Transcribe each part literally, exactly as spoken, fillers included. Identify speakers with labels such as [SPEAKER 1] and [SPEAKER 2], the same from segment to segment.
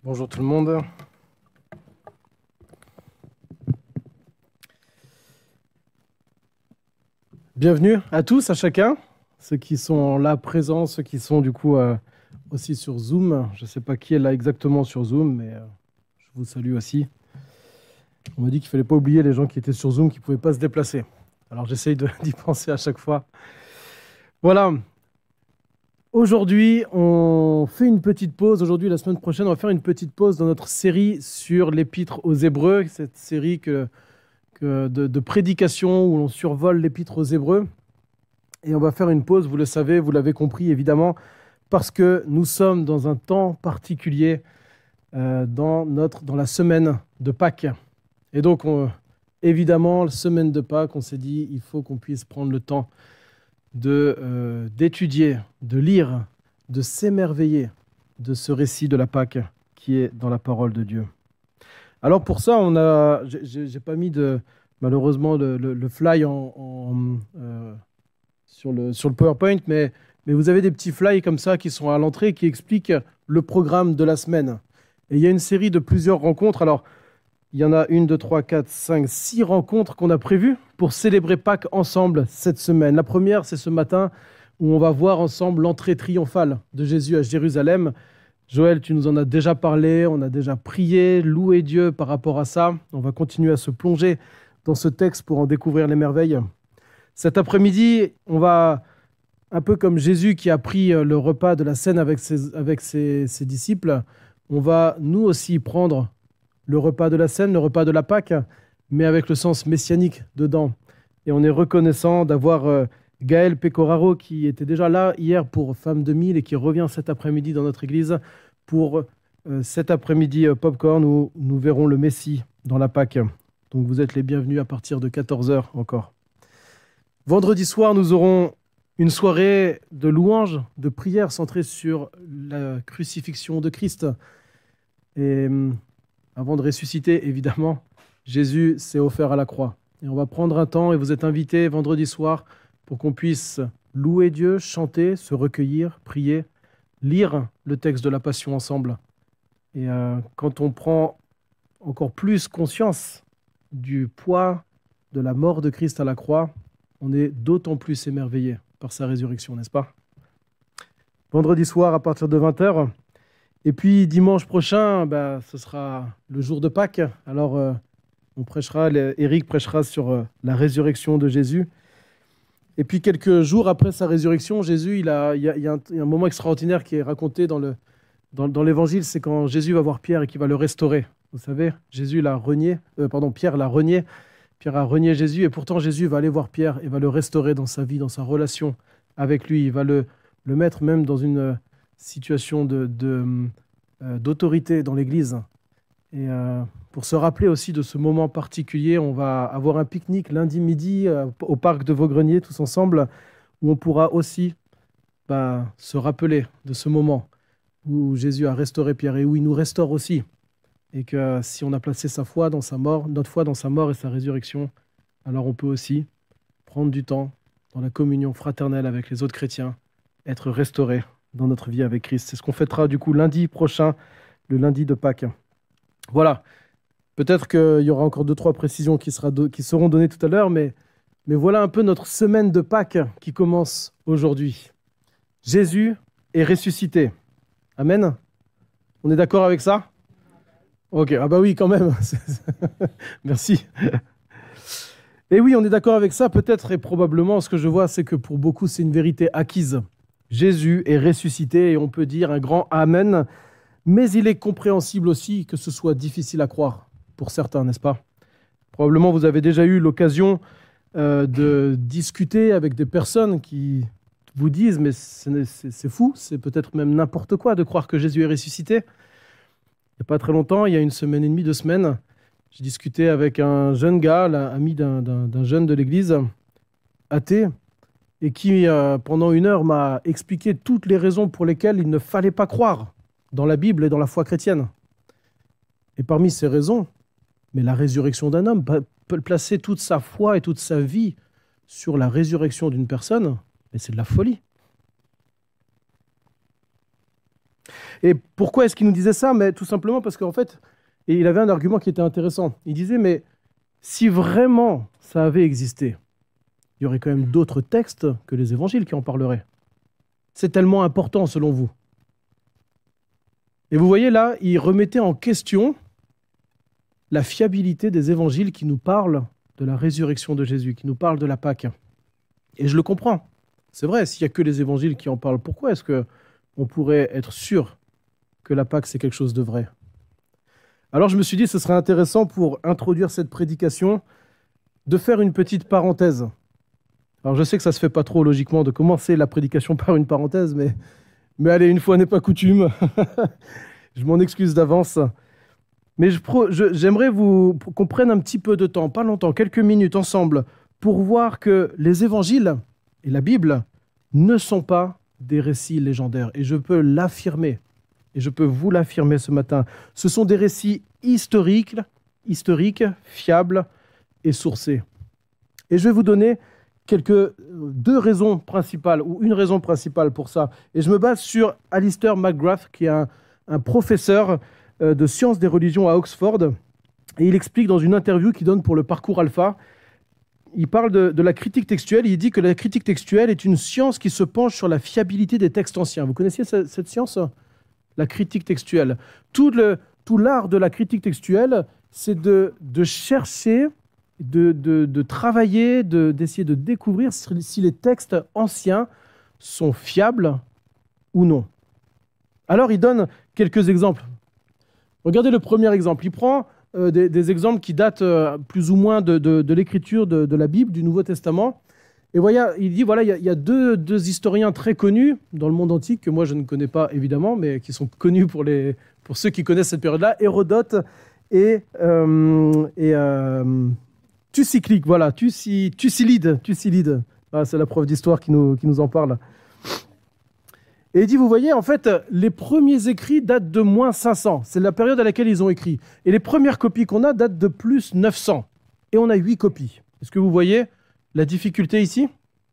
[SPEAKER 1] Bonjour tout le monde. Bienvenue à tous, à chacun, ceux qui sont là présents, ceux qui sont du coup euh, aussi sur Zoom. Je ne sais pas qui est là exactement sur Zoom, mais euh, je vous salue aussi. On m'a dit qu'il ne fallait pas oublier les gens qui étaient sur Zoom, qui ne pouvaient pas se déplacer. Alors j'essaye de- d'y penser à chaque fois. Voilà. Aujourd'hui, on fait une petite pause. Aujourd'hui, la semaine prochaine, on va faire une petite pause dans notre série sur l'Épître aux Hébreux, cette série que, que de, de prédication où l'on survole l'Épître aux Hébreux. Et on va faire une pause, vous le savez, vous l'avez compris évidemment, parce que nous sommes dans un temps particulier euh, dans, notre, dans la semaine de Pâques. Et donc, on- évidemment, la semaine de Pâques, on s'est dit, il faut qu'on puisse prendre le temps de, euh, d'étudier, de lire, de s'émerveiller de ce récit de la Pâques qui est dans la parole de Dieu. Alors pour ça, on a, j'ai j'ai- j'ai pas mis de, malheureusement le, le- le fly en, en, euh, sur le, sur le PowerPoint, mais, mais vous avez des petits fly comme ça qui sont à l'entrée qui expliquent le programme de la semaine. Et il y a une série de plusieurs rencontres. Alors, il y en a une, deux, trois, quatre, cinq, six rencontres qu'on a prévues pour célébrer Pâques ensemble cette semaine. La première, c'est ce matin où on va voir ensemble l'entrée triomphale de Jésus à Jérusalem. Joël, tu nous en as déjà parlé, on a déjà prié, loué Dieu par rapport à ça. On va continuer à se plonger dans ce texte pour en découvrir les merveilles. Cet après-midi, on va, un peu comme Jésus qui a pris euh, le repas de la scène avec ses, avec ses, ses disciples, on va nous aussi prendre le repas de la scène, le repas de la Pâque, mais avec le sens messianique dedans. Et on est reconnaissant d'avoir euh, Gaël Pecoraro qui était déjà là hier pour Femmes de Mille et qui revient cet après-midi dans notre église pour euh, cet après-midi euh, Popcorn où nous verrons le Messie dans la Pâque. Donc vous êtes les bienvenus à partir de quatorze heures encore. Vendredi soir, nous aurons une soirée de louanges, de prières centrée sur la crucifixion de Christ. Et hum, avant de ressusciter, évidemment, Jésus s'est offert à la croix. Et on va prendre un temps, et vous êtes invités vendredi soir pour qu'on puisse louer Dieu, chanter, se recueillir, prier, lire le texte de la Passion ensemble. Et euh, quand on prend encore plus conscience du poids de la mort de Christ à la croix, on est d'autant plus émerveillé par sa résurrection, n'est-ce pas? Vendredi soir à partir de vingt heures. Et puis dimanche prochain, bah, ce sera le jour de Pâques. Alors euh, on prêchera, les- Eric prêchera sur euh, la résurrection de Jésus. Et puis quelques jours après sa résurrection, Jésus, il a, il y a, il y a un, il y a un moment extraordinaire qui est raconté dans le, dans, dans l'évangile, c'est quand Jésus va voir Pierre et qu'il va le restaurer. Vous savez, Jésus l'a renié, euh, pardon, Pierre l'a renié. Pierre a renié Jésus et pourtant Jésus va aller voir Pierre et va le restaurer dans sa vie, dans sa relation avec lui. Il va le, le mettre même dans une euh, situation de, de, euh, d'autorité dans l'Église. Et euh, pour se rappeler aussi de ce moment particulier, on va avoir un pique-nique lundi midi euh, au parc de Vaugrenard tous ensemble, où on pourra aussi bah, se rappeler de ce moment où Jésus a restauré Pierre et où il nous restaure aussi. Et que si on a placé sa foi dans sa mort, notre foi dans sa mort et sa résurrection, alors on peut aussi prendre du temps dans la communion fraternelle avec les autres chrétiens, être restauré dans notre vie avec Christ. C'est ce qu'on fêtera du coup lundi prochain, le lundi de Pâques. Voilà. Peut-être qu'il y aura encore deux, trois précisions qui, sera do- qui seront données tout à l'heure, mais, mais voilà un peu notre semaine de Pâques qui commence aujourd'hui. Jésus est ressuscité. Amen. On est d'accord avec ça? Ok, ah bah oui, quand même. Merci. Et oui, on est d'accord avec ça, peut-être et probablement, ce que je vois, c'est que pour beaucoup, c'est une vérité acquise. Jésus est ressuscité et on peut dire un grand Amen, mais il est compréhensible aussi que ce soit difficile à croire pour certains, n'est-ce pas? Probablement, vous avez déjà eu l'occasion euh, de discuter avec des personnes qui vous disent, mais c'est c'est- c'est fou, c'est peut-être même n'importe quoi de croire que Jésus est ressuscité. Il n'y a pas très longtemps, il y a une semaine et demie, deux semaines, j'ai discuté avec un jeune gars, là, ami d'un d'un- d'un jeune de l'église, athée, et qui, euh, pendant une heure, m'a expliqué toutes les raisons pour lesquelles il ne fallait pas croire dans la Bible et dans la foi chrétienne. Et parmi ces raisons, mais la résurrection d'un homme, pa- peut placer toute sa foi et toute sa vie sur la résurrection d'une personne, mais c'est de la folie. Et pourquoi est-ce qu'il nous disait ça? Mais tout simplement parce qu'en fait, et il avait un argument qui était intéressant. Il disait, mais si vraiment ça avait existé, il y aurait quand même d'autres textes que les évangiles qui en parleraient. C'est tellement important selon vous. Et vous voyez là, il remettait en question la fiabilité des évangiles qui nous parlent de la résurrection de Jésus, qui nous parlent de la Pâque. Et je le comprends. C'est vrai, s'il n'y a que les évangiles qui en parlent, pourquoi est-ce qu'on pourrait être sûr que la Pâque, c'est quelque chose de vrai? Alors je me suis dit, ce serait intéressant pour introduire cette prédication, de faire une petite parenthèse. Alors je sais que ça ne se fait pas trop logiquement de commencer la prédication par une parenthèse, mais, mais allez, une fois n'est pas coutume. Je m'en excuse d'avance. Mais je, je, j'aimerais vous, qu'on prenne un petit peu de temps, pas longtemps, quelques minutes ensemble, pour voir que les évangiles et la Bible ne sont pas des récits légendaires. Et je peux l'affirmer, et je peux vous l'affirmer ce matin. Ce sont des récits historiques, historiques, fiables et sourcés. Et je vais vous donner quelques, deux raisons principales, ou une raison principale pour ça. Et je me base sur Alistair McGrath, qui est un, un professeur euh, de sciences des religions à Oxford. Et il explique dans une interview qu'il donne pour le Parcours Alpha, il parle de, de la critique textuelle. Il dit que la critique textuelle est une science qui se penche sur la fiabilité des textes anciens. Vous connaissiez cette, cette science? La critique textuelle. Tout, le, tout l'art de la critique textuelle, c'est de, de chercher, de, de, de travailler, de, d'essayer de découvrir si, si les textes anciens sont fiables ou non. Alors, il donne quelques exemples. Regardez le premier exemple. Il prend euh, des, des exemples qui datent euh, plus ou moins de, de, de l'écriture de, de la Bible, du Nouveau Testament. Et voilà, il dit, voilà, il y a, il y a deux, deux historiens très connus dans le monde antique, que moi je ne connais pas évidemment, mais qui sont connus pour, les, pour ceux qui connaissent cette période-là, Hérodote et, euh, et euh, Thucydique, voilà, Thucy, Thucydide. Thucydide. Ah, c'est la prof d'histoire qui nous, qui nous en parle. Et il dit, vous voyez, en fait, les premiers écrits datent de moins cinq cents. C'est la période à laquelle ils ont écrit. Et les premières copies qu'on a datent de plus neuf cents. Et on a huit copies. Est-ce que vous voyez la difficulté ici?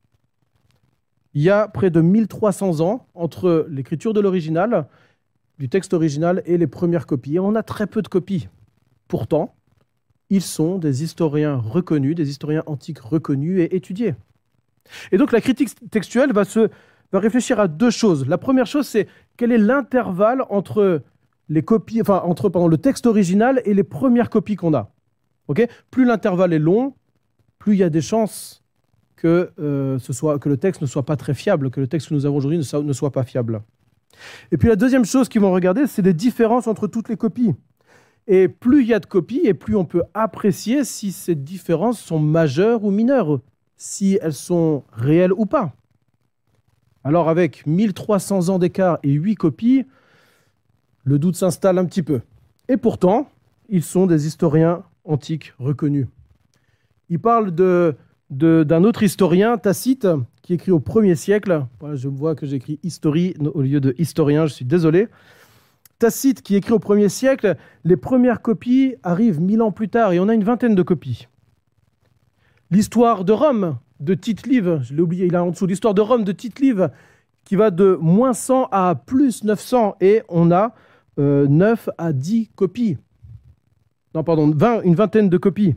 [SPEAKER 1] Il y a près de mille trois cents ans entre l'écriture de l'original, du texte original, et les premières copies. Et on a très peu de copies. Pourtant, ils sont des historiens reconnus, des historiens antiques reconnus et étudiés. Et donc la critique textuelle va, se, va réfléchir à deux choses. La première chose, c'est quel est l'intervalle entre, les copies, enfin, entre pardon, le texte original et les premières copies qu'on a. Okay? Plus l'intervalle est long, plus il y a des chances que, euh, ce soit, que le texte ne soit pas très fiable, que le texte que nous avons aujourd'hui ne soit, ne soit pas fiable. Et puis la deuxième chose qu'ils vont regarder, c'est les différences entre toutes les copies. Et plus il y a de copies, et plus on peut apprécier si ces différences sont majeures ou mineures, si elles sont réelles ou pas. Alors avec mille trois cents ans d'écart et huit copies, le doute s'installe un petit peu. Et pourtant, ils sont des historiens antiques reconnus. Il parle de, de, d'un autre historien, Tacite, qui écrit au premier siècle. Voilà, je vois que j'écris history au lieu de historien, je suis désolé. Tacite, qui écrit au premier siècle, les premières copies arrivent mille ans plus tard et on a une vingtaine de copies. L'histoire de Rome de Tite-Live, je l'ai oublié, il est en dessous, l'histoire de Rome de Tite-Live, qui va de moins cent à plus neuf cents et on a euh, neuf à dix copies. Non, pardon, vingt, une vingtaine de copies.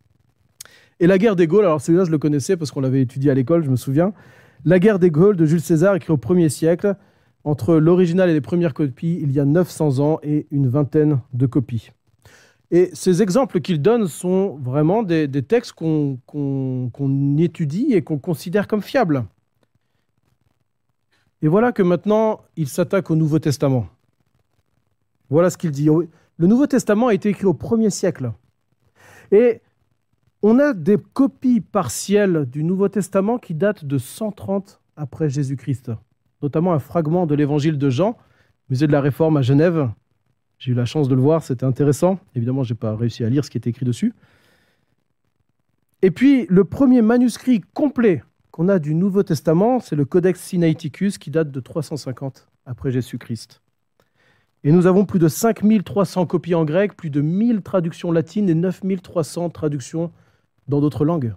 [SPEAKER 1] Et la guerre des Gaules, alors celui-là je le connaissais parce qu'on l'avait étudié à l'école, je me souviens. La guerre des Gaules de Jules César, écrit au premier siècle. Entre l'original et les premières copies, il y a neuf cents ans et une vingtaine de copies. Et ces exemples qu'il donne sont vraiment des, des textes qu'on, qu'on, qu'on étudie et qu'on considère comme fiables. Et voilà que maintenant, il s'attaque au Nouveau Testament. Voilà ce qu'il dit. Le Nouveau Testament a été écrit au premier siècle. Et on a des copies partielles du Nouveau Testament qui datent de cent trente après Jésus-Christ. Notamment un fragment de l'évangile de Jean, musée de la Réforme à Genève. J'ai eu la chance de le voir, c'était intéressant. Évidemment, je n'ai pas réussi à lire ce qui était écrit dessus. Et puis, le premier manuscrit complet qu'on a du Nouveau Testament, c'est le Codex Sinaiticus qui date de trois cent cinquante après Jésus-Christ. Et nous avons plus de cinq mille trois cents copies en grec, plus de mille traductions latines et neuf mille trois cents traductions dans d'autres langues.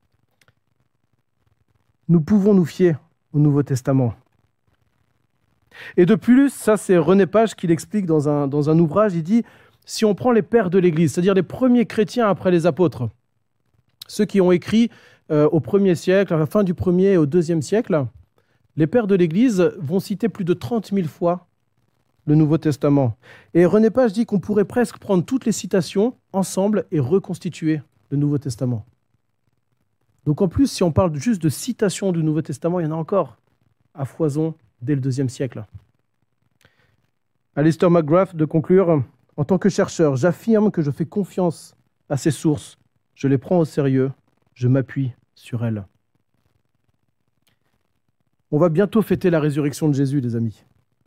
[SPEAKER 1] Nous pouvons nous fier au Nouveau Testament. Et de plus, ça c'est René Page qui l'explique dans un, dans un ouvrage, il dit, si on prend les pères de l'Église, c'est-à-dire les premiers chrétiens après les apôtres, ceux qui ont écrit euh, au premier siècle, à la fin du premier et au deuxième siècle, les pères de l'Église vont citer plus de trente mille fois le Nouveau Testament. Et René Page dit qu'on pourrait presque prendre toutes les citations ensemble et reconstituer le Nouveau Testament. Donc en plus, si on parle juste de citations du Nouveau Testament, il y en a encore à foison dès le deuxième siècle. Alistair McGrath de conclure, « En tant que chercheur, j'affirme que je fais confiance à ces sources. Je les prends au sérieux. Je m'appuie sur elles. » On va bientôt fêter la résurrection de Jésus, les amis.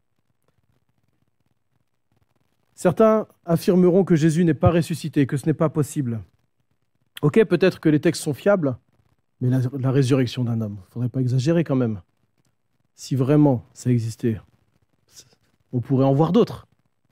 [SPEAKER 1] Certains affirmeront que Jésus n'est pas ressuscité, que ce n'est pas possible. Ok, peut-être que les textes sont fiables, mais la, la résurrection d'un homme, il ne faudrait pas exagérer quand même. Si vraiment ça existait, on pourrait en voir d'autres.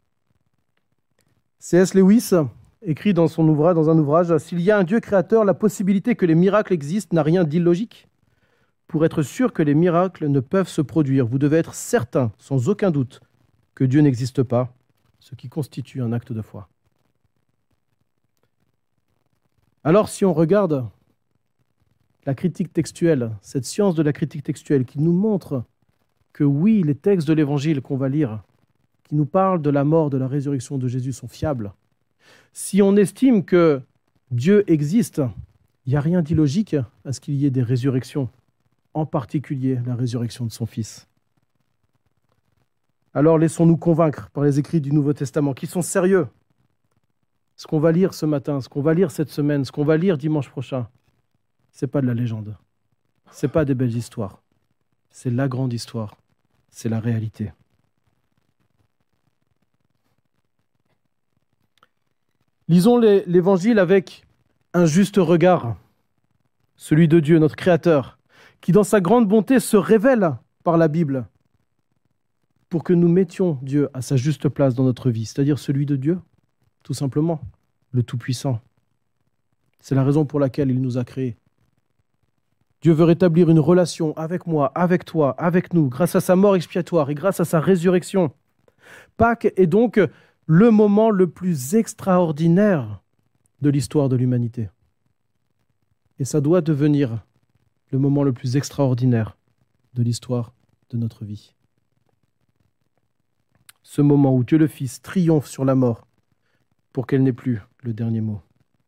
[SPEAKER 1] C S Lewis écrit dans, son ouvrage, dans un ouvrage, « S'il y a un Dieu créateur, la possibilité que les miracles existent n'a rien d'illogique. Pour être sûr que les miracles ne peuvent se produire, vous devez être certain, sans aucun doute, que Dieu n'existe pas, ce qui constitue un acte de foi. » Alors, si on regarde la critique textuelle, cette science de la critique textuelle qui nous montre que oui, les textes de l'Évangile qu'on va lire, qui nous parlent de la mort, de la résurrection de Jésus sont fiables, si on estime que Dieu existe, il n'y a rien d'illogique à ce qu'il y ait des résurrections, en particulier la résurrection de son Fils. Alors laissons-nous convaincre par les écrits du Nouveau Testament, qui sont sérieux. Ce qu'on va lire ce matin, ce qu'on va lire cette semaine, ce qu'on va lire dimanche prochain, ce n'est pas de la légende, ce n'est pas des belles histoires, c'est la grande histoire, c'est la réalité. Lisons les, l'Évangile avec un juste regard, celui de Dieu, notre Créateur, qui dans sa grande bonté se révèle par la Bible pour que nous mettions Dieu à sa juste place dans notre vie, c'est-à-dire celui de Dieu, tout simplement, le Tout-Puissant. C'est la raison pour laquelle il nous a créés. Dieu veut rétablir une relation avec moi, avec toi, avec nous, grâce à sa mort expiatoire et grâce à sa résurrection. Pâques est donc le moment le plus extraordinaire de l'histoire de l'humanité. Et ça doit devenir le moment le plus extraordinaire de l'histoire de notre vie. Ce moment où Dieu le Fils triomphe sur la mort pour qu'elle n'ait plus le dernier mot.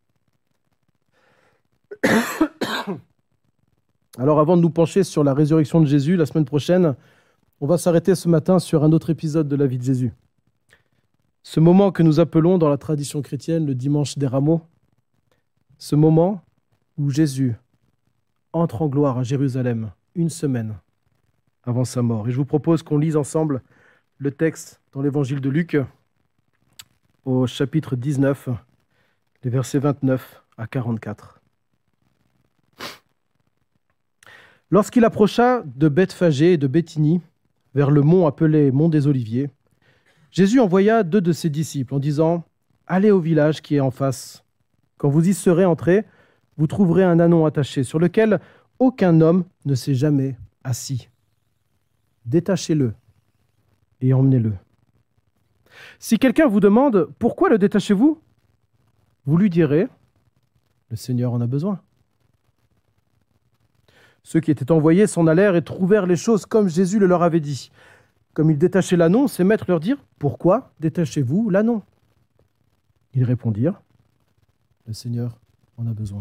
[SPEAKER 1] Alors avant de nous pencher sur la résurrection de Jésus, la semaine prochaine, on va s'arrêter ce matin sur un autre épisode de la vie de Jésus. Ce moment que nous appelons dans la tradition chrétienne le dimanche des rameaux, ce moment où Jésus entre en gloire à Jérusalem une semaine avant sa mort. Et je vous propose qu'on lise ensemble le texte dans l'évangile de Luc au chapitre dix-neuf, les versets vingt-neuf à quarante-quatre. Lorsqu'il approcha de Bethphagée et de Béthanie, vers le mont appelé mont des Oliviers, Jésus envoya deux de ses disciples en disant « Allez au village qui est en face. Quand vous y serez entrés, vous trouverez un ânon attaché sur lequel aucun homme ne s'est jamais assis. Détachez-le et emmenez-le. Si quelqu'un vous demande « Pourquoi le détachez-vous » vous lui direz « Le Seigneur en a besoin. » Ceux qui étaient envoyés s'en allèrent et trouvèrent les choses comme Jésus le leur avait dit. Comme ils détachaient l'ânon, ses maîtres leur dirent « Pourquoi détachez-vous l'ânon » Ils répondirent « Le Seigneur en a besoin. »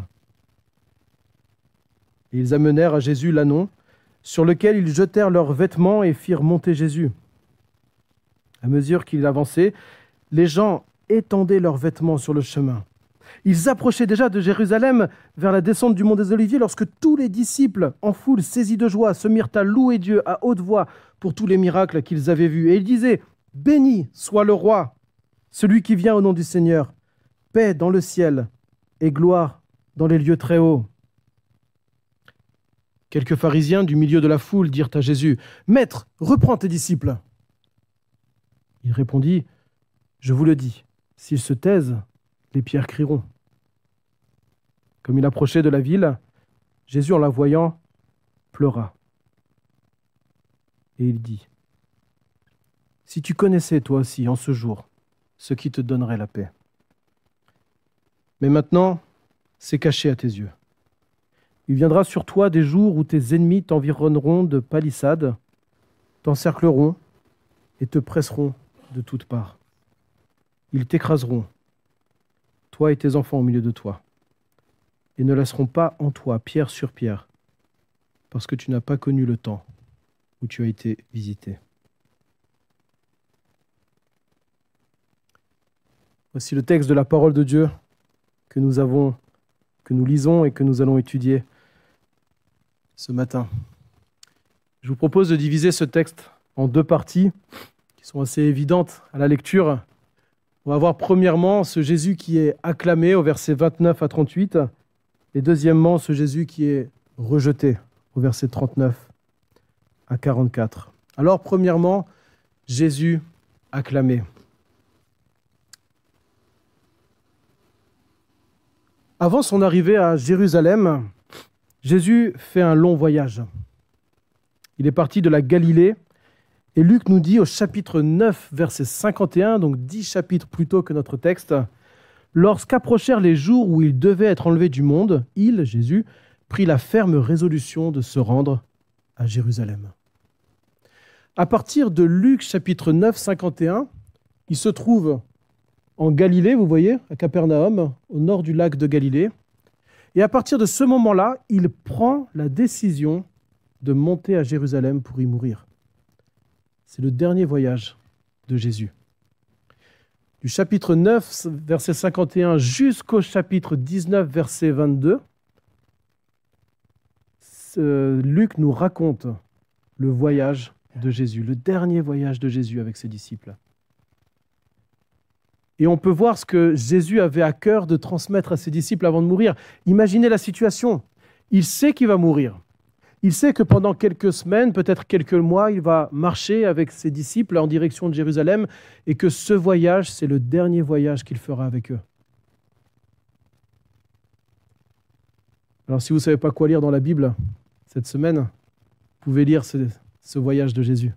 [SPEAKER 1] Et ils amenèrent à Jésus l'ânon, sur lequel ils jetèrent leurs vêtements et firent monter Jésus. À mesure qu'il avançait, les gens étendaient leurs vêtements sur le chemin. Ils approchaient déjà de Jérusalem vers la descente du mont des Oliviers lorsque tous les disciples, en foule, saisis de joie, se mirent à louer Dieu à haute voix pour tous les miracles qu'ils avaient vus. Et ils disaient « Béni soit le roi, celui qui vient au nom du Seigneur, paix dans le ciel et gloire dans les lieux très hauts. » Quelques pharisiens du milieu de la foule dirent à Jésus « Maître, reprends tes disciples. » Il répondit « Je vous le dis, s'ils se taisent, les pierres crieront. » Comme il approchait de la ville, Jésus, en la voyant, pleura. Et il dit Si tu connaissais toi aussi en ce jour ce qui te donnerait la paix. Mais maintenant, c'est caché à tes yeux. Il viendra sur toi des jours où tes ennemis t'environneront de palissades, t'encercleront et te presseront de toutes parts. Ils t'écraseront, toi et tes enfants au milieu de toi, et ne laisseront pas en toi pierre sur pierre, parce que tu n'as pas connu le temps où tu as été visité. Voici le texte de la parole de Dieu que nous avons, que nous lisons et que nous allons étudier ce matin. Je vous propose de diviser ce texte en deux parties qui sont assez évidentes à la lecture. On va voir premièrement ce Jésus qui est acclamé au verset vingt-neuf à trente-huit et deuxièmement ce Jésus qui est rejeté au verset trente-neuf à quarante-quatre. Alors premièrement, Jésus acclamé. Avant son arrivée à Jérusalem, Jésus fait un long voyage. Il est parti de la Galilée et Luc nous dit au chapitre neuf, verset cinquante et un, donc dix chapitres plus tôt que notre texte, « Lorsqu'approchèrent les jours où il devait être enlevé du monde, il, Jésus, prit la ferme résolution de se rendre à Jérusalem. » À partir de Luc chapitre neuf, cinquante et un, il se trouve en Galilée, vous voyez, à Capernaum, au nord du lac de Galilée. Et à partir de ce moment-là, il prend la décision de monter à Jérusalem pour y mourir. C'est le dernier voyage de Jésus. Du chapitre neuf, verset cinquante et un, jusqu'au chapitre dix-neuf, verset vingt-deux, Luc nous raconte le voyage de Jésus, le dernier voyage de Jésus avec ses disciples. Et on peut voir ce que Jésus avait à cœur de transmettre à ses disciples avant de mourir. Imaginez la situation. Il sait qu'il va mourir. Il sait que pendant quelques semaines, peut-être quelques mois, il va marcher avec ses disciples en direction de Jérusalem et que ce voyage, c'est le dernier voyage qu'il fera avec eux. Alors si vous ne savez pas quoi lire dans la Bible cette semaine, vous pouvez lire ce, ce voyage de Jésus.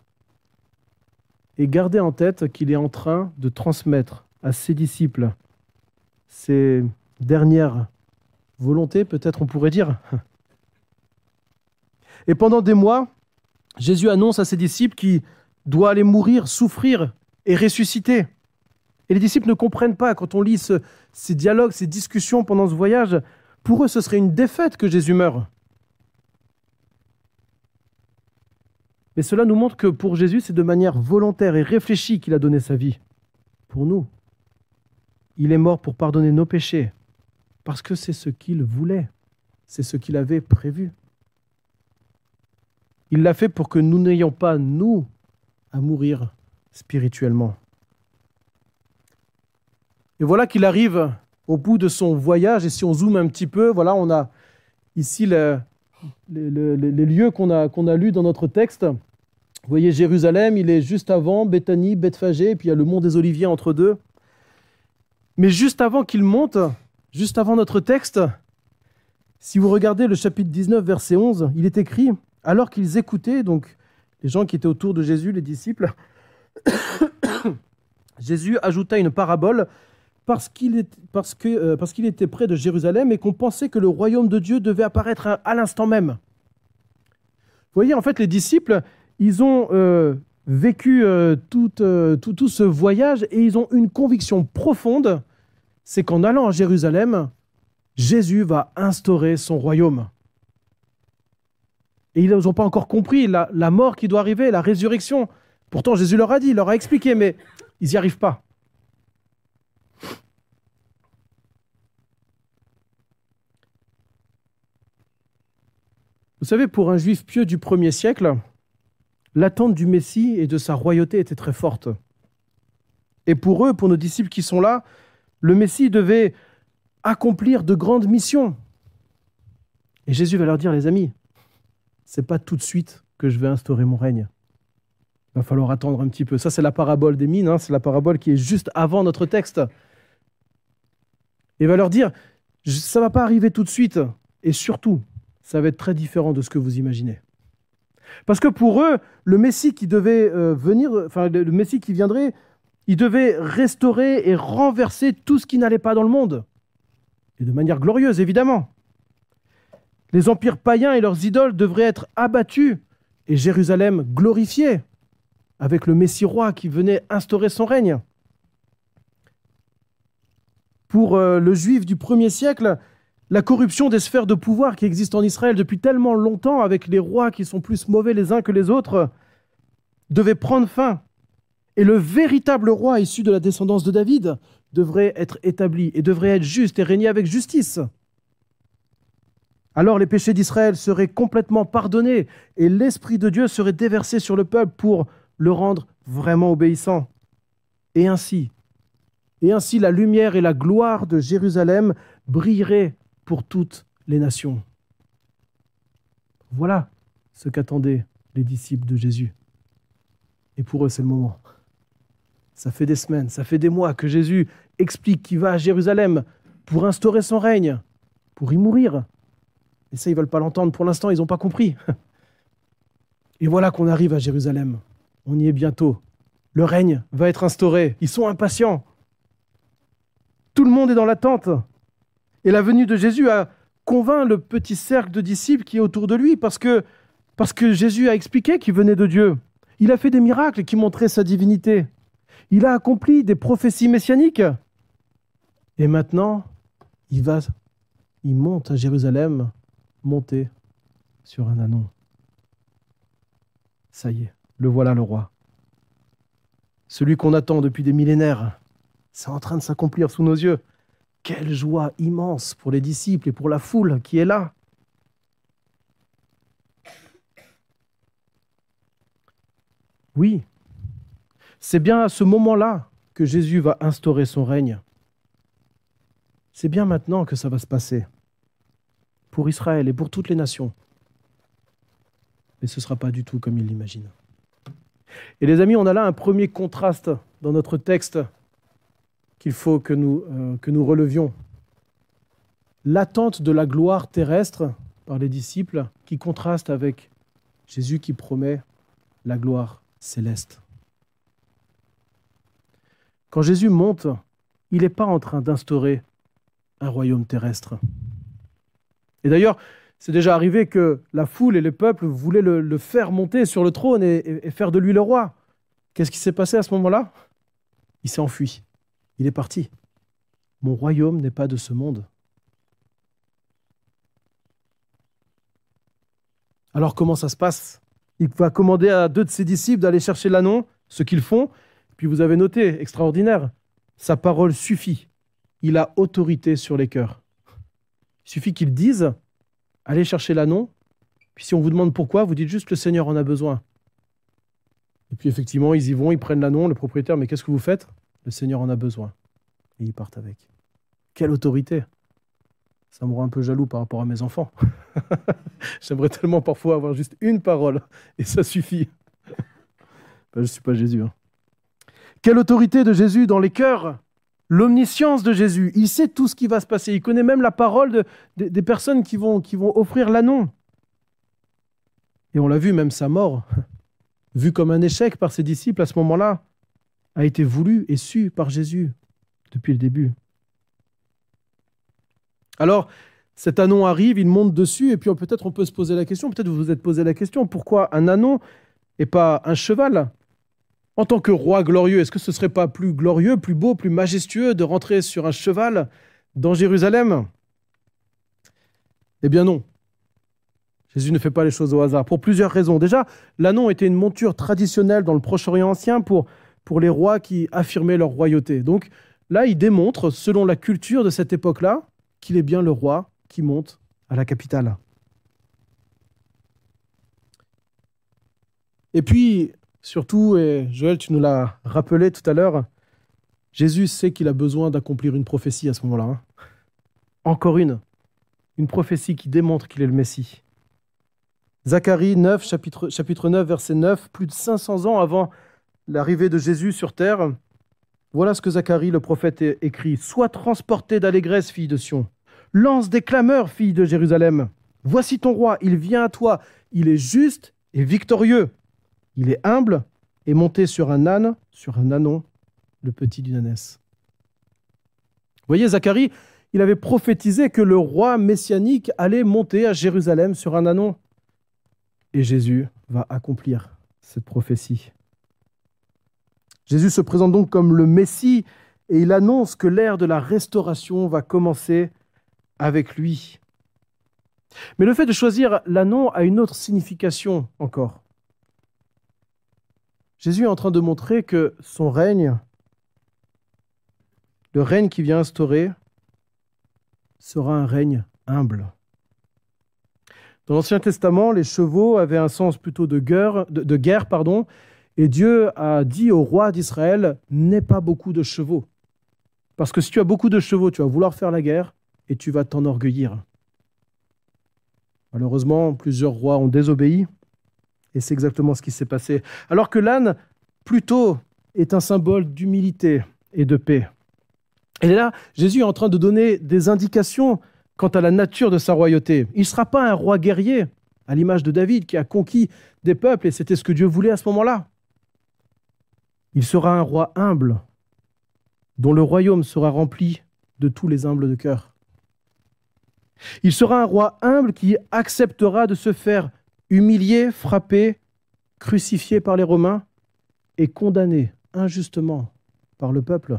[SPEAKER 1] Et gardez en tête qu'il est en train de transmettre à ses disciples ses dernières volontés, peut-être on pourrait dire. Et pendant des mois, Jésus annonce à ses disciples qu'il doit aller mourir, souffrir et ressusciter. Et les disciples ne comprennent pas, quand on lit ce, ces dialogues, ces discussions pendant ce voyage, pour eux ce serait une défaite que Jésus meure. Mais cela nous montre que pour Jésus, c'est de manière volontaire et réfléchie qu'il a donné sa vie. Pour nous, il est mort pour pardonner nos péchés, parce que c'est ce qu'il voulait, c'est ce qu'il avait prévu. Il l'a fait pour que nous n'ayons pas, nous, à mourir spirituellement. Et voilà qu'il arrive au bout de son voyage, et si on zoome un petit peu, voilà, on a ici le, les, les, les lieux qu'on a, qu'on a lus dans notre texte. Vous voyez Jérusalem, il est juste avant, Béthanie, Bethphagée, et puis il y a le mont des Oliviers entre deux. Mais juste avant qu'il monte, juste avant notre texte, si vous regardez le chapitre dix-neuf, verset onze, il est écrit « Alors qu'ils écoutaient, donc les gens qui étaient autour de Jésus, les disciples, Jésus ajouta une parabole parce qu'il est, parce que, euh, parce qu'il était près de Jérusalem et qu'on pensait que le royaume de Dieu devait apparaître à, à l'instant même. » Vous voyez, en fait, les disciples, ils ont euh, vécu euh, tout, euh, tout, tout ce voyage et ils ont une conviction profonde, c'est qu'en allant à Jérusalem, Jésus va instaurer son royaume. Et ils n'ont pas encore compris la, la mort qui doit arriver, la résurrection. Pourtant, Jésus leur a dit, il leur a expliqué, mais ils n'y arrivent pas. Vous savez, pour un juif pieux du premier siècle, l'attente du Messie et de sa royauté était très forte. Et pour eux, pour nos disciples qui sont là, le Messie devait accomplir de grandes missions. Et Jésus va leur dire, les amis, c'est pas tout de suite que je vais instaurer mon règne. Il va falloir attendre un petit peu. Ça, c'est la parabole des mines, hein, c'est la parabole qui est juste avant notre texte. Et il va leur dire, ça ne va pas arriver tout de suite. Et surtout, ça va être très différent de ce que vous imaginez. Parce que pour eux, le Messie qui devait euh, venir, enfin le, le Messie qui viendrait, il devait restaurer et renverser tout ce qui n'allait pas dans le monde. Et de manière glorieuse, évidemment. Les empires païens et leurs idoles devraient être abattus et Jérusalem glorifiée avec le Messie roi qui venait instaurer son règne. Pour euh, le juif du premier siècle, la corruption des sphères de pouvoir qui existent en Israël depuis tellement longtemps, avec les rois qui sont plus mauvais les uns que les autres, devait prendre fin. Et le véritable roi issu de la descendance de David devrait être établi et devrait être juste et régner avec justice. Alors les péchés d'Israël seraient complètement pardonnés et l'Esprit de Dieu serait déversé sur le peuple pour le rendre vraiment obéissant. Et ainsi, et ainsi la lumière et la gloire de Jérusalem brilleraient pour toutes les nations. Voilà ce qu'attendaient les disciples de Jésus. Et pour eux, c'est le moment. Ça fait des semaines, ça fait des mois que Jésus explique qu'il va à Jérusalem pour instaurer son règne, pour y mourir. Et ça, ils ne veulent pas l'entendre. Pour l'instant, ils n'ont pas compris. Et voilà qu'on arrive à Jérusalem. On y est bientôt. Le règne va être instauré. Ils sont impatients. Tout le monde est dans l'attente. Et la venue de Jésus a convaincu le petit cercle de disciples qui est autour de lui parce que, parce que Jésus a expliqué qu'il venait de Dieu. Il a fait des miracles qui montraient sa divinité. Il a accompli des prophéties messianiques. Et maintenant, il va, il monte à Jérusalem, monté sur un ânon. Ça y est, le voilà le roi. Celui qu'on attend depuis des millénaires. C'est en train de s'accomplir sous nos yeux. Quelle joie immense pour les disciples et pour la foule qui est là. Oui, c'est bien à ce moment-là que Jésus va instaurer son règne. C'est bien maintenant que ça va se passer. Pour Israël et pour toutes les nations. Mais ce ne sera pas du tout comme il l'imagine. Et les amis, on a là un premier contraste dans notre texte qu'il faut que nous, euh, que nous relevions. L'attente de la gloire terrestre par les disciples qui contraste avec Jésus qui promet la gloire céleste. Quand Jésus monte, il n'est pas en train d'instaurer un royaume terrestre. Et d'ailleurs, c'est déjà arrivé que la foule et le peuple voulaient le, le faire monter sur le trône et, et, et faire de lui le roi. Qu'est-ce qui s'est passé à ce moment-là? Il s'est enfui. Il est parti. Mon royaume n'est pas de ce monde. Alors comment ça se passe? Il va commander à deux de ses disciples d'aller chercher l'ânon, ce qu'ils font. Puis vous avez noté, extraordinaire, sa parole suffit. Il a autorité sur les cœurs. Il suffit qu'ils disent, allez chercher l'ânon. Puis si on vous demande pourquoi, vous dites juste le Seigneur en a besoin. Et puis effectivement, ils y vont, ils prennent l'ânon, le propriétaire, mais qu'est-ce que vous faites? Le Seigneur en a besoin. Et ils partent avec. Quelle autorité! Ça me rend un peu jaloux par rapport à mes enfants. J'aimerais tellement parfois avoir juste une parole, et ça suffit. Ben, je ne suis pas Jésus. Hein. Quelle autorité de Jésus dans les cœurs! L'omniscience de Jésus. Il sait tout ce qui va se passer. Il connaît même la parole de, de, des personnes qui vont, qui vont offrir l'ânon. Et on l'a vu, même sa mort, vue comme un échec par ses disciples à ce moment-là, a été voulu et su par Jésus depuis le début. Alors, cet ânon arrive, il monte dessus, et puis peut-être on peut se poser la question, peut-être vous vous êtes posé la question, pourquoi un ânon et pas un cheval? En tant que roi glorieux, est-ce que ce ne serait pas plus glorieux, plus beau, plus majestueux de rentrer sur un cheval dans Jérusalem? Eh bien non. Jésus ne fait pas les choses au hasard, pour plusieurs raisons. Déjà, l'ânon était une monture traditionnelle dans le Proche-Orient ancien pour, pour les rois qui affirmaient leur royauté. Donc là, il démontre, selon la culture de cette époque-là, qu'il est bien le roi qui monte à la capitale. Et puis, surtout, et Joël, tu nous l'as rappelé tout à l'heure, Jésus sait qu'il a besoin d'accomplir une prophétie à ce moment-là. Hein. Encore une. Une prophétie qui démontre qu'il est le Messie. Zacharie neuf, chapitre, chapitre neuf, verset neuf, plus de cinq cents ans avant l'arrivée de Jésus sur terre, voilà ce que Zacharie, le prophète, écrit. « Sois transporté d'allégresse, fille de Sion. Lance des clameurs, fille de Jérusalem. Voici ton roi, il vient à toi. Il est juste et victorieux. Il est humble et monté sur un âne, sur un ânon, le petit d'une ânesse. Vous voyez, Zacharie, il avait prophétisé que le roi messianique allait monter à Jérusalem sur un ânon. Et Jésus va accomplir cette prophétie. Jésus se présente donc comme le Messie et il annonce que l'ère de la restauration va commencer avec lui. Mais le fait de choisir l'ânon a une autre signification encore. Jésus est en train de montrer que son règne, le règne qu'il vient instaurer, sera un règne humble. Dans l'Ancien Testament, les chevaux avaient un sens plutôt de guerre, de, de guerre pardon, et Dieu a dit au roi d'Israël, « N'aie pas beaucoup de chevaux. Parce que si tu as beaucoup de chevaux, tu vas vouloir faire la guerre et tu vas t'enorgueillir. » Malheureusement, plusieurs rois ont désobéi et c'est exactement ce qui s'est passé. Alors que l'âne, plutôt, est un symbole d'humilité et de paix. Et là, Jésus est en train de donner des indications quant à la nature de sa royauté. Il ne sera pas un roi guerrier, à l'image de David qui a conquis des peuples et c'était ce que Dieu voulait à ce moment-là. Il sera un roi humble, dont le royaume sera rempli de tous les humbles de cœur. Il sera un roi humble qui acceptera de se faire humilier, frapper, crucifié par les Romains et condamné injustement par le peuple.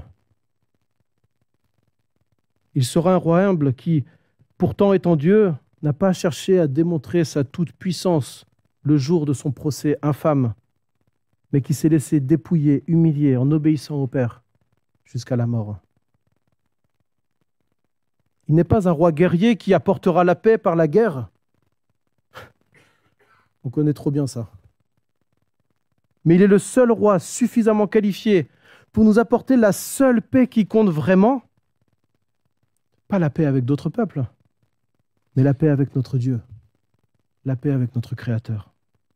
[SPEAKER 1] Il sera un roi humble qui, pourtant étant Dieu, n'a pas cherché à démontrer sa toute-puissance le jour de son procès infâme, mais qui s'est laissé dépouiller, humilier en obéissant au Père jusqu'à la mort. Il n'est pas un roi guerrier qui apportera la paix par la guerre. On connaît trop bien ça. Mais il est le seul roi suffisamment qualifié pour nous apporter la seule paix qui compte vraiment. Pas la paix avec d'autres peuples, mais la paix avec notre Dieu, la paix avec notre Créateur.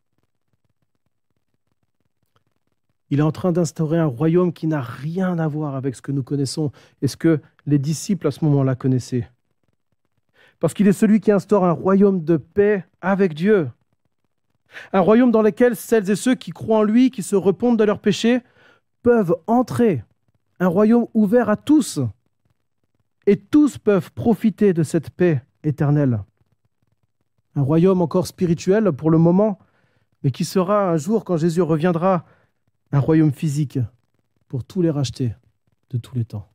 [SPEAKER 1] Il est en train d'instaurer un royaume qui n'a rien à voir avec ce que nous connaissons et ce que les disciples à ce moment-là connaissaient. Parce qu'il est celui qui instaure un royaume de paix avec Dieu. Un royaume dans lequel celles et ceux qui croient en lui, qui se repentent de leurs péchés, peuvent entrer. Un royaume ouvert à tous. Et tous peuvent profiter de cette paix éternelle. Un royaume encore spirituel pour le moment, mais qui sera un jour, quand Jésus reviendra, un royaume physique pour tous les rachetés de tous les temps.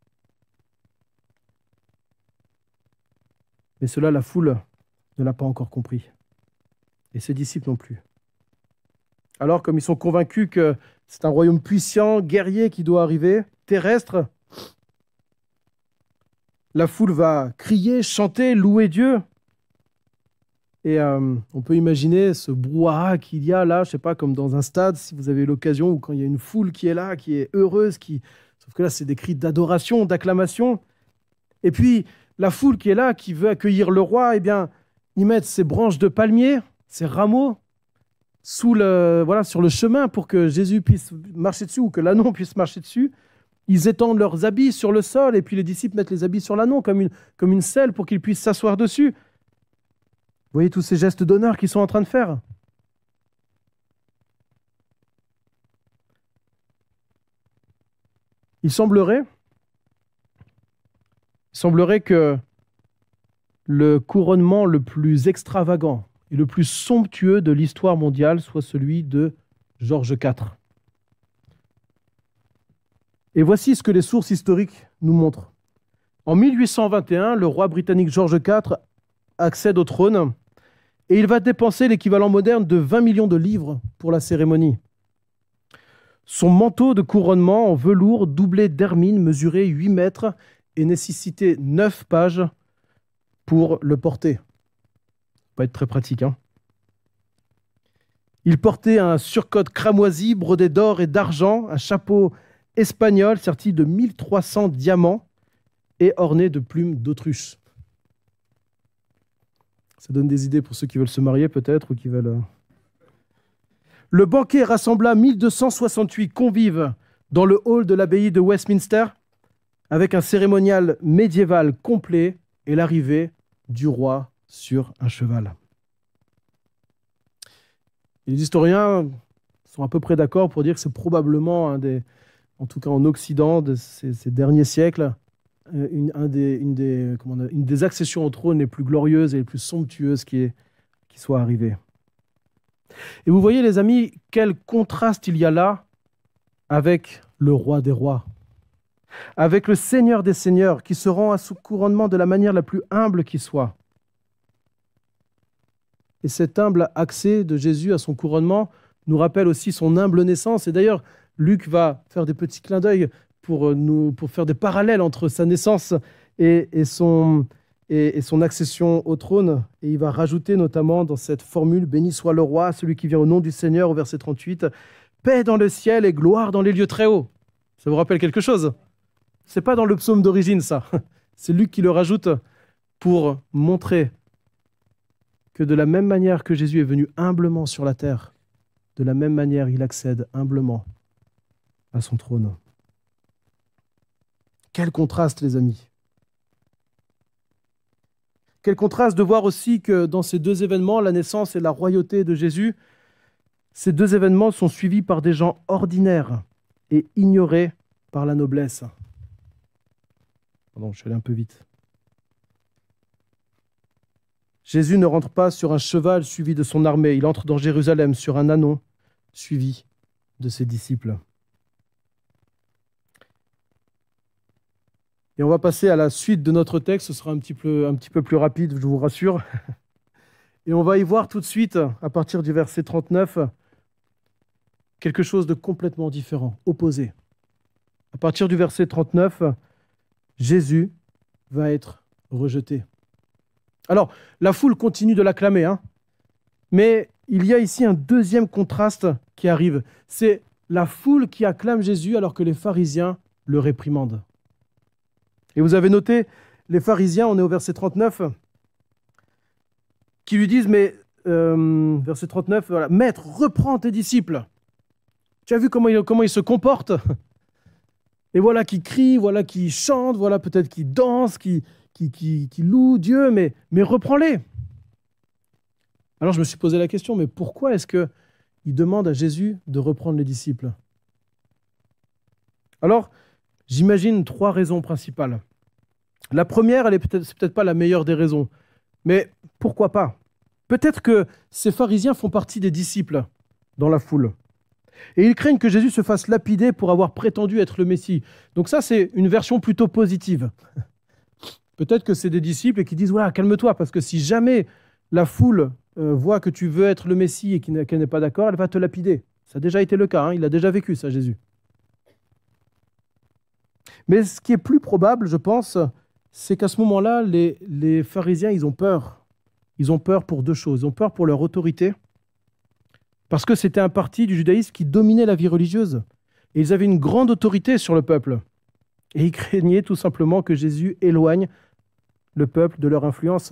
[SPEAKER 1] Mais cela, la foule ne l'a pas encore compris. Et ses disciples non plus. Alors, comme ils sont convaincus que c'est un royaume puissant, guerrier qui doit arriver, terrestre, la foule va crier, chanter, louer Dieu. Et euh, on peut imaginer ce brouhaha qu'il y a là, je ne sais pas, comme dans un stade, si vous avez l'occasion, ou quand il y a une foule qui est là, qui est heureuse, qui... sauf que là, c'est des cris d'adoration, d'acclamation. Et puis, la foule qui est là, qui veut accueillir le roi, eh bien, ils mettent ces branches de palmier, ces rameaux, sous le, voilà, sur le chemin pour que Jésus puisse marcher dessus, ou que l'ânon puisse marcher dessus. Ils étendent leurs habits sur le sol, et puis les disciples mettent les habits sur l'ânon, comme une, comme une selle, pour qu'ils puissent s'asseoir dessus. Vous voyez tous ces gestes d'honneur qu'ils sont en train de faire. Il semblerait, il semblerait que le couronnement le plus extravagant et le plus somptueux de l'histoire mondiale soit celui de George quatre. Et voici ce que les sources historiques nous montrent. En mille huit cent vingt et un, le roi britannique George quatre accède au trône et il va dépenser l'équivalent moderne de vingt millions de livres pour la cérémonie. Son manteau de couronnement en velours doublé d'hermine mesurait huit mètres et nécessitait neuf pages pour le porter. Ça va pas être très pratique, hein. Il portait un surcoat cramoisi brodé d'or et d'argent, un chapeau espagnol serti de mille trois cents diamants et orné de plumes d'autruche. Ça donne des idées pour ceux qui veulent se marier peut-être ou qui veulent... Le banquet rassembla mille deux cent soixante-huit convives dans le hall de l'abbaye de Westminster avec un cérémonial médiéval complet et l'arrivée du roi sur un cheval. Et les historiens sont à peu près d'accord pour dire que c'est probablement un des, en tout cas en Occident, de ces, ces derniers siècles, euh, une, un des, une, des, comment on a- une des accessions au trône les plus glorieuses et les plus somptueuses qui, est, qui soit arrivée. Et vous voyez, les amis, quel contraste il y a là avec le roi des rois, avec le Seigneur des seigneurs, qui se rend à son couronnement de la manière la plus humble qui soit. Et cet humble accès de Jésus à son couronnement nous rappelle aussi son humble naissance. Et d'ailleurs, Luc va faire des petits clins d'œil pour, nous, pour faire des parallèles entre sa naissance et, et, son, et, et son accession au trône. Et il va rajouter notamment dans cette formule « Béni soit le roi, celui qui vient au nom du Seigneur » au verset trente-huit, « Paix dans le ciel et gloire dans les lieux très hauts ». Ça vous rappelle quelque chose? Ce n'est pas dans le psaume d'origine, ça. C'est Luc qui le rajoute pour montrer que de la même manière que Jésus est venu humblement sur la terre, de la même manière il accède humblement à son trône. Quel contraste, les amis! Quel contraste de voir aussi que dans ces deux événements, la naissance et la royauté de Jésus, ces deux événements sont suivis par des gens ordinaires et ignorés par la noblesse. Pardon, je suis allé un peu vite. Jésus ne rentre pas sur un cheval suivi de son armée, il entre dans Jérusalem sur un ânon suivi de ses disciples. Et on va passer à la suite de notre texte, ce sera un petit peu, un petit peu plus rapide, je vous rassure. Et on va y voir tout de suite, à partir du verset trente-neuf, quelque chose de complètement différent, opposé. À partir du verset trente-neuf, Jésus va être rejeté. Alors, la foule continue de l'acclamer, hein, mais il y a ici un deuxième contraste qui arrive. C'est la foule qui acclame Jésus alors que les pharisiens le réprimandent. Et vous avez noté, les pharisiens, on est au verset trente-neuf, qui lui disent, mais, euh, verset trente-neuf, voilà, « Maître, reprends tes disciples. Tu as vu comment ils, comment ils se comportent ? Et voilà qui crient, voilà qui chantent, voilà peut-être qui dansent, qui, qui, qui, qui louent Dieu, mais, mais reprends-les. » Alors je me suis posé la question, mais pourquoi est-ce qu'il demande à Jésus de reprendre les disciples? Alors, j'imagine trois raisons principales. La première, elle est peut-être, c'est peut-être pas la meilleure des raisons, mais pourquoi pas? Peut-être que ces pharisiens font partie des disciples dans la foule. Et ils craignent que Jésus se fasse lapider pour avoir prétendu être le Messie. Donc ça, c'est une version plutôt positive. Peut-être que c'est des disciples et qui disent « Voilà, calme-toi, parce que si jamais la foule euh, voit que tu veux être le Messie et qu'elle n'est pas d'accord, elle va te lapider. » Ça a déjà été le cas, hein, il a déjà vécu ça, Jésus. Mais ce qui est plus probable, je pense, c'est qu'à ce moment-là, les, les pharisiens, ils ont peur. Ils ont peur pour deux choses. Ils ont peur pour leur autorité, parce que c'était un parti du judaïsme qui dominait la vie religieuse. Et ils avaient une grande autorité sur le peuple. Et ils craignaient tout simplement que Jésus éloigne le peuple de leur influence.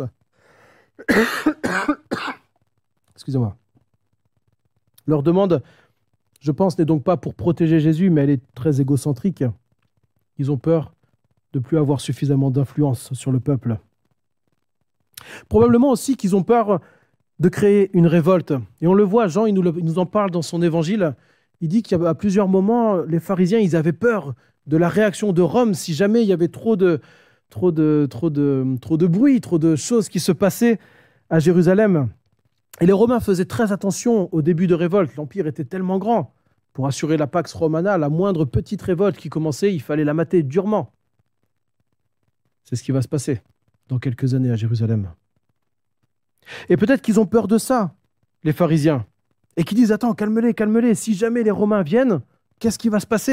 [SPEAKER 1] Excusez-moi. Leur demande, je pense, n'est donc pas pour protéger Jésus, mais elle est très égocentrique. Ils ont peur de ne plus avoir suffisamment d'influence sur le peuple. Probablement aussi qu'ils ont peur de créer une révolte. Et on le voit, Jean, il nous, le, il nous en parle dans son évangile. Il dit qu'à plusieurs moments, les pharisiens, ils avaient peur de la réaction de Rome si jamais il y avait trop de, trop de, trop de, trop de bruit, trop de choses qui se passaient à Jérusalem. Et les Romains faisaient très attention au début de révolte. L'Empire était tellement grand. Pour assurer la Pax Romana, la moindre petite révolte qui commençait, il fallait la mater durement. C'est ce qui va se passer dans quelques années à Jérusalem. Et peut-être qu'ils ont peur de ça, les pharisiens, et qu'ils disent « Attends, calme-les, calme-les, si jamais les Romains viennent, qu'est-ce qui va se passer ?»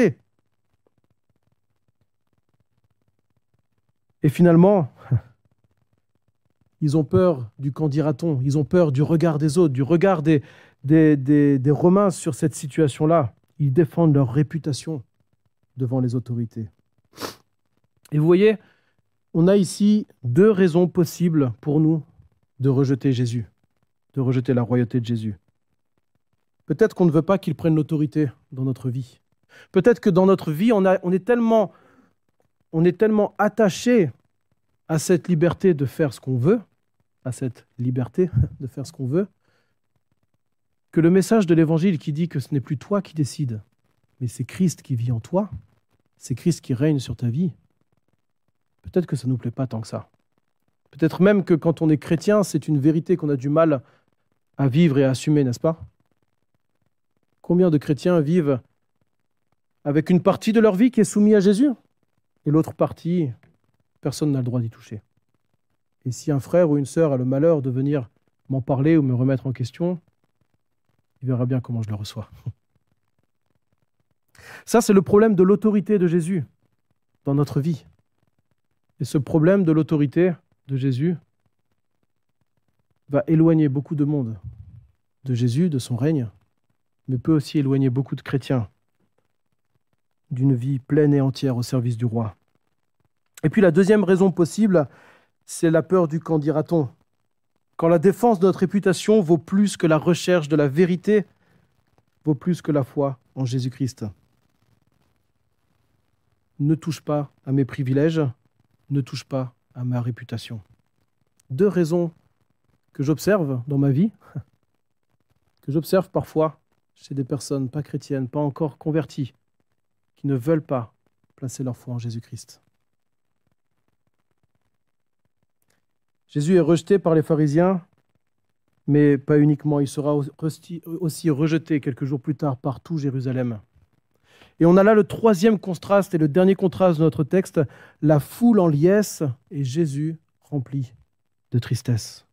[SPEAKER 1] Et finalement, ils ont peur du qu'en dira-t-on, ils ont peur du regard des autres, du regard des, des, des, des Romains sur cette situation-là. Ils défendent leur réputation devant les autorités. Et vous voyez, on a ici deux raisons possibles pour nous de rejeter Jésus, de rejeter la royauté de Jésus. Peut-être qu'on ne veut pas qu'il prenne l'autorité dans notre vie. Peut-être que dans notre vie, on, a, on est tellement, on est tellement attaché à cette liberté de faire ce qu'on veut, à cette liberté de faire ce qu'on veut, que le message de l'Évangile qui dit que ce n'est plus toi qui décides, mais c'est Christ qui vit en toi, c'est Christ qui règne sur ta vie, peut-être que ça ne nous plaît pas tant que ça. Peut-être même que quand on est chrétien, c'est une vérité qu'on a du mal à vivre et à assumer, n'est-ce pas? Combien de chrétiens vivent avec une partie de leur vie qui est soumise à Jésus et l'autre partie, personne n'a le droit d'y toucher. Et si un frère ou une sœur a le malheur de venir m'en parler ou me remettre en question, il verra bien comment je le reçois. Ça, c'est le problème de l'autorité de Jésus dans notre vie. Et ce problème de l'autorité de Jésus va éloigner beaucoup de monde de Jésus, de son règne, mais peut aussi éloigner beaucoup de chrétiens d'une vie pleine et entière au service du roi. Et puis la deuxième raison possible, c'est la peur du qu'en dira-t-on. Quand la défense de notre réputation vaut plus que la recherche de la vérité, vaut plus que la foi en Jésus-Christ. Ne touche pas à mes privilèges, ne touche pas à ma réputation. Deux raisons que j'observe dans ma vie, que j'observe parfois chez des personnes pas chrétiennes, pas encore converties, qui ne veulent pas placer leur foi en Jésus-Christ. Jésus est rejeté par les pharisiens, mais pas uniquement, il sera aussi rejeté quelques jours plus tard par tout Jérusalem. Et on a là le troisième contraste et le dernier contraste de notre texte, la foule en liesse et Jésus rempli de tristesse.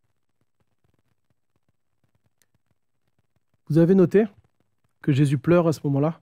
[SPEAKER 1] Vous avez noté que Jésus pleure à ce moment-là?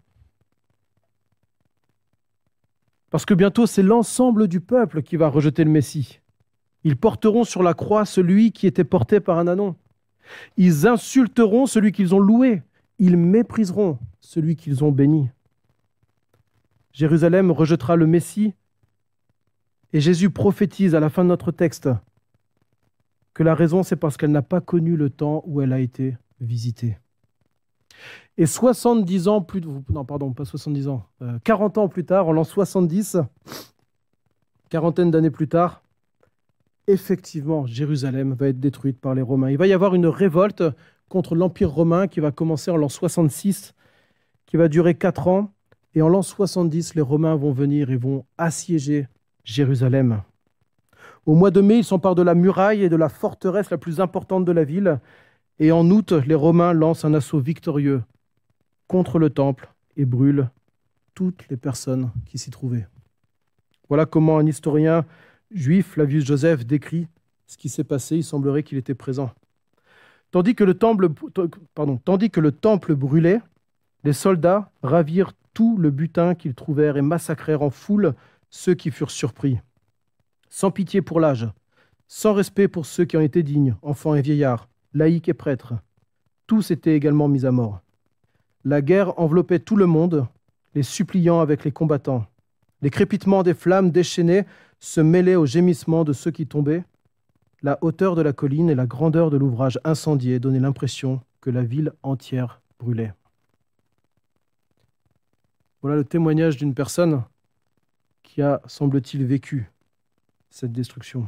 [SPEAKER 1] Parce que bientôt, c'est l'ensemble du peuple qui va rejeter le Messie. Ils porteront sur la croix celui qui était porté par un ânon. Ils insulteront celui qu'ils ont loué. Ils mépriseront celui qu'ils ont béni. Jérusalem rejettera le Messie et Jésus prophétise à la fin de notre texte que la raison, c'est parce qu'elle n'a pas connu le temps où elle a été visitée. Et soixante-dix ans plus... Non, pardon, pas soixante-dix ans. Euh, quarante ans plus tard, en l'an soixante-dix, quarantaine d'années plus tard, effectivement, Jérusalem va être détruite par les Romains. Il va y avoir une révolte contre l'Empire romain qui va commencer en l'an soixante-six, qui va durer quatre ans. Et en l'an soixante-dix, les Romains vont venir et vont assiéger Jérusalem. Au mois de mai, ils s'emparent de la muraille et de la forteresse la plus importante de la ville. Et en août, les Romains lancent un assaut victorieux contre le temple et brûlent toutes les personnes qui s'y trouvaient. Voilà comment un historien juif, Flavius Joseph, décrit ce qui s'est passé. Il semblerait qu'il était présent. Tandis que le temple, pardon, tandis que le temple brûlait, les soldats ravirent tout le butin qu'ils trouvèrent et massacrèrent en foule ceux qui furent surpris. Sans pitié pour l'âge, sans respect pour ceux qui en étaient dignes, enfants et vieillards, laïcs et prêtres, tous étaient également mis à mort. La guerre enveloppait tout le monde, les suppliants avec les combattants. Les crépitements des flammes déchaînées se mêlaient aux gémissements de ceux qui tombaient. La hauteur de la colline et la grandeur de l'ouvrage incendié donnaient l'impression que la ville entière brûlait. Voilà le témoignage d'une personne qui a, semble-t-il, vécu cette destruction.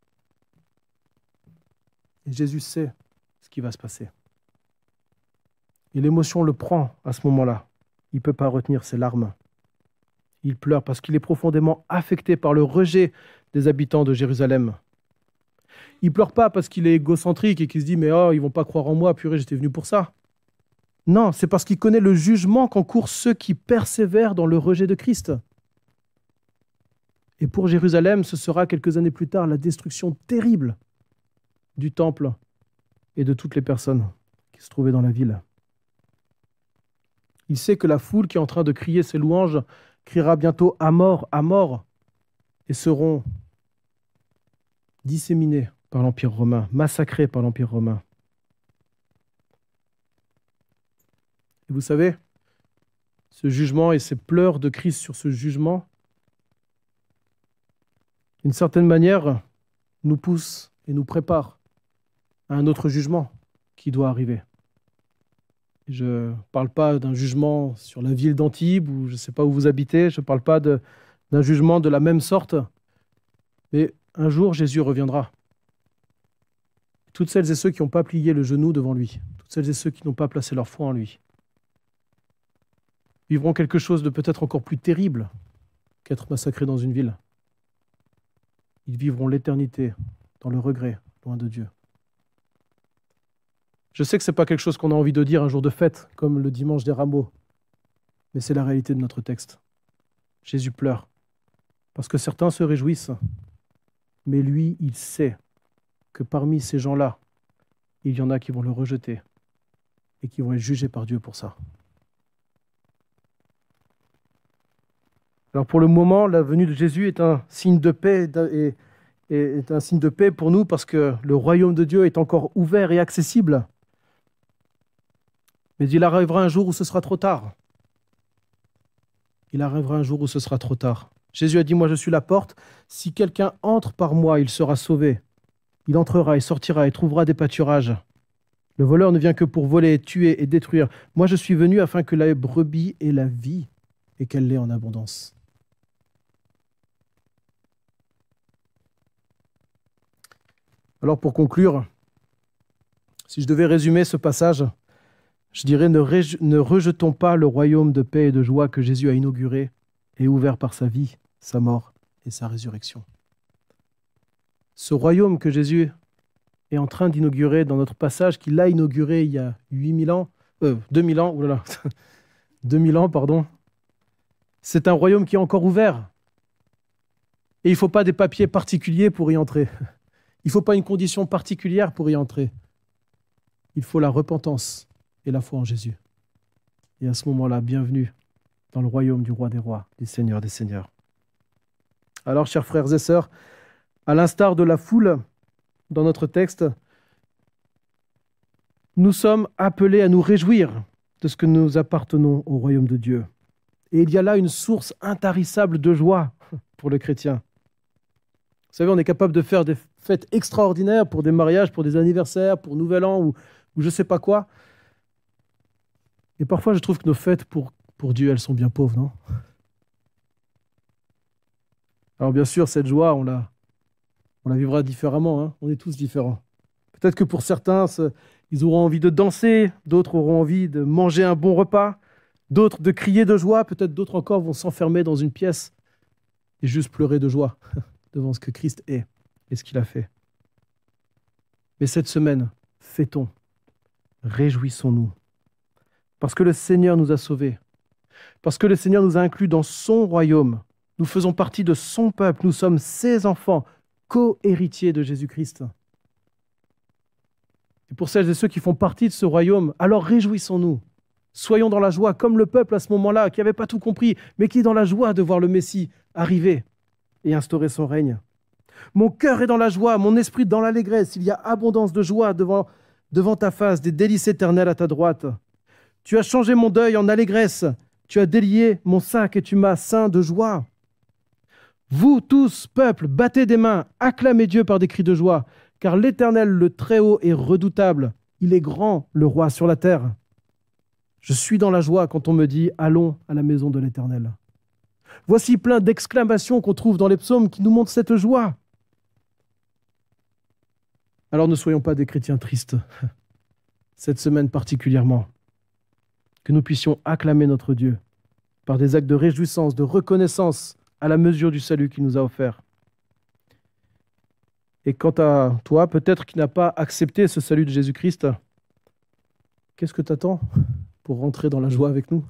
[SPEAKER 1] Et Jésus sait ce qui va se passer. Et l'émotion le prend à ce moment-là. Il ne peut pas retenir ses larmes. Il pleure parce qu'il est profondément affecté par le rejet des habitants de Jérusalem. Il ne pleure pas parce qu'il est égocentrique et qu'il se dit « mais oh, ils ne vont pas croire en moi, purée, j'étais venu pour ça ». Non, c'est parce qu'il connaît le jugement qu'encourent ceux qui persévèrent dans le rejet de Christ. Et pour Jérusalem, ce sera quelques années plus tard la destruction terrible du temple et de toutes les personnes qui se trouvaient dans la ville. Il sait que la foule qui est en train de crier ses louanges criera bientôt « à mort, à mort » et seront disséminés par l'Empire romain, massacrés par l'Empire romain. Et vous savez, ce jugement et ces pleurs de Christ sur ce jugement, d'une certaine manière, nous poussent et nous préparent à un autre jugement qui doit arriver. Je ne parle pas d'un jugement sur la ville d'Antibes, ou je ne sais pas où vous habitez, je ne parle pas de, d'un jugement de la même sorte, mais un jour Jésus reviendra. toutes celles et ceux qui n'ont pas plié le genou devant lui, toutes celles et ceux qui n'ont pas placé leur foi en lui, vivront quelque chose de peut-être encore plus terrible qu'être massacrés dans une ville. Ils vivront l'éternité dans le regret, loin de Dieu. Je sais que ce n'est pas quelque chose qu'on a envie de dire un jour de fête, comme le dimanche des rameaux, mais c'est la réalité de notre texte. Jésus pleure, parce que certains se réjouissent, mais lui, il sait que parmi ces gens-là, il y en a qui vont le rejeter et qui vont être jugés par Dieu pour ça. Alors pour le moment, la venue de Jésus est un signe de paix et est un signe de paix pour nous parce que le royaume de Dieu est encore ouvert et accessible. Mais il arrivera un jour où ce sera trop tard. Il arrivera un jour où ce sera trop tard. Jésus a dit, moi je suis la porte. Si quelqu'un entre par moi, il sera sauvé. Il entrera et sortira et trouvera des pâturages. Le voleur ne vient que pour voler, tuer et détruire. Moi je suis venu afin que la brebis ait la vie et qu'elle l'ait en abondance. Alors pour conclure, si je devais résumer ce passage, je dirais ne, ré- ne rejetons pas le royaume de paix et de joie que Jésus a inauguré et ouvert par sa vie, sa mort et sa résurrection. Ce royaume que Jésus est en train d'inaugurer dans notre passage, qu'il a inauguré il y a huit mille ans, euh, deux mille ans, oulala, deux mille ans, pardon, c'est un royaume qui est encore ouvert. Et il ne faut pas des papiers particuliers pour y entrer. Il ne faut pas une condition particulière pour y entrer. Il faut la repentance et la foi en Jésus. Et à ce moment-là, bienvenue dans le royaume du roi des rois, du Seigneur des seigneurs. Alors, chers frères et sœurs, à l'instar de la foule dans notre texte, nous sommes appelés à nous réjouir de ce que nous appartenons au royaume de Dieu. Et il y a là une source intarissable de joie pour le chrétien. Vous savez, on est capable de faire des fêtes extraordinaires pour des mariages, pour des anniversaires, pour Nouvel An ou, ou je ne sais pas quoi. Et parfois, je trouve que nos fêtes pour, pour Dieu, elles sont bien pauvres, non? Alors bien sûr, cette joie, on la, on la vivra différemment. Hein. On est tous différents. Peut-être que pour certains, ils auront envie de danser, d'autres auront envie de manger un bon repas, d'autres de crier de joie, peut-être d'autres encore vont s'enfermer dans une pièce et juste pleurer de joie devant ce que Christ est et ce qu'il a fait. Mais cette semaine, fêtons, réjouissons-nous, parce que le Seigneur nous a sauvés, parce que le Seigneur nous a inclus dans son royaume. Nous faisons partie de son peuple, nous sommes ses enfants, co-héritiers de Jésus-Christ. Et pour celles et ceux qui font partie de ce royaume, alors réjouissons-nous. Soyons dans la joie, comme le peuple à ce moment-là, qui n'avait pas tout compris, mais qui est dans la joie de voir le Messie arriver et instaurer son règne. Mon cœur est dans la joie, mon esprit dans l'allégresse. Il y a abondance de joie devant, devant ta face, des délices éternelles à ta droite. Tu as changé mon deuil en allégresse. Tu as délié mon sac et tu m'as ceint de joie. Vous tous, peuple, battez des mains, acclamez Dieu par des cris de joie, car l'Éternel, le Très-Haut, est redoutable. Il est grand, le roi sur la terre. Je suis dans la joie quand on me dit « Allons à la maison de l'Éternel ». Voici plein d'exclamations qu'on trouve dans les psaumes qui nous montrent cette joie. Alors ne soyons pas des chrétiens tristes, cette semaine particulièrement. Que nous puissions acclamer notre Dieu par des actes de réjouissance, de reconnaissance à la mesure du salut qu'il nous a offert. Et quant à toi, peut-être qui n'as pas accepté ce salut de Jésus-Christ, qu'est-ce que tu attends pour rentrer dans la joie avec nous?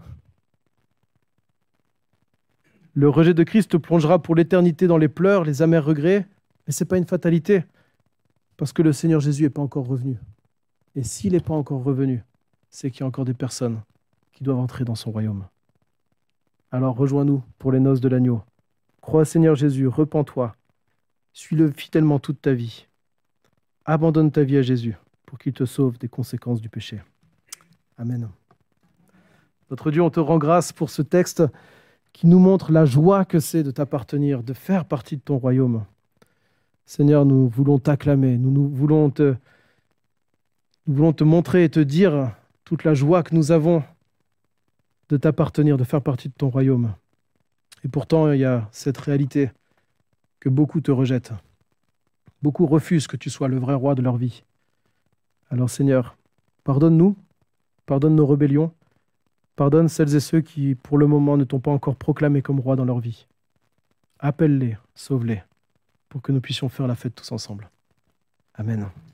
[SPEAKER 1] Le rejet de Christ te plongera pour l'éternité dans les pleurs, les amers regrets, mais ce n'est pas une fatalité, parce que le Seigneur Jésus n'est pas encore revenu. Et s'il n'est pas encore revenu, c'est qu'il y a encore des personnes qui doivent entrer dans son royaume. Alors rejoins-nous pour les noces de l'agneau. Crois au Seigneur Jésus, repens-toi, suis-le fidèlement toute ta vie. Abandonne ta vie à Jésus pour qu'il te sauve des conséquences du péché. Amen. Notre Dieu, on te rend grâce pour ce texte qui nous montre la joie que c'est de t'appartenir, de faire partie de ton royaume. Seigneur, nous voulons t'acclamer, nous, nous, voulons te, nous voulons te montrer et te dire toute la joie que nous avons de t'appartenir, de faire partie de ton royaume. Et pourtant, il y a cette réalité que beaucoup te rejettent. Beaucoup refusent que tu sois le vrai roi de leur vie. Alors Seigneur, pardonne-nous, pardonne nos rébellions, pardonne celles et ceux qui, pour le moment, ne t'ont pas encore proclamé comme roi dans leur vie. Appelle-les, sauve-les, pour que nous puissions faire la fête tous ensemble. Amen.